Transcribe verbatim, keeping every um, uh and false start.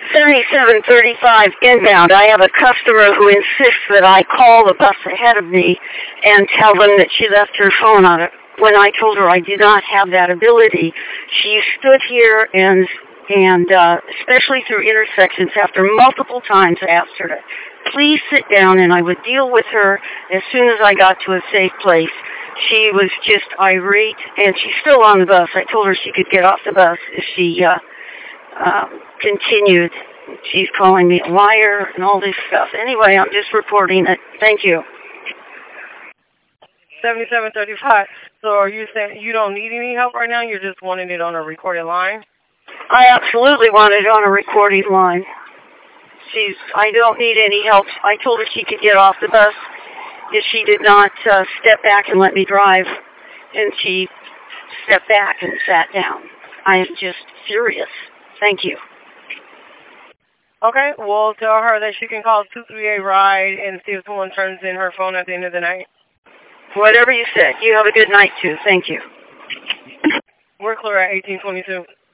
seventy-seven thirty-five inbound. I have a customer who insists that I call the bus ahead of me and tell them that she left her phone on it. When I told her I do not have that ability, she stood here and, and uh, especially through intersections, after multiple times I asked her to please sit down, and I would deal with her as soon as I got to a safe place. She was just irate, and she's still on the bus. I told her she could get off the bus if she uh, uh, continued. She's calling me a liar and all this stuff. Anyway, I'm just reporting it. Thank you. seventy-seven thirty-five. So are you saying you don't need any help right now? You're just wanting it on a recorded line? I absolutely want it on a recorded line. She's, I don't need any help. I told her she could get off the bus if she did not uh, step back and let me drive. And she stepped back and sat down. I am just furious. Thank you. Okay, well, tell her that she can call two three eight RIDE and see if someone turns in her phone at the end of the night. Whatever you said. You have a good night, too. Thank you. We're clear at eighteen twenty-two.